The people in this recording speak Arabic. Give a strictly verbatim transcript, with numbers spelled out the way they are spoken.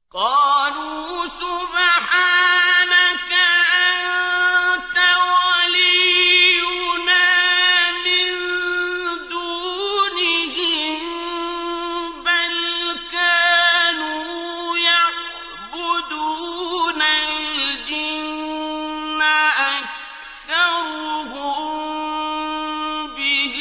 قَالُوا سُبْحَانَكَ أَنتَ وَلِيُّنَا مِن دُونِهِم ۖ بَلْ كَانُوا يَعْبُدُونَ الْجِنَّ ۖ أَكْثَرُهُم بِهِم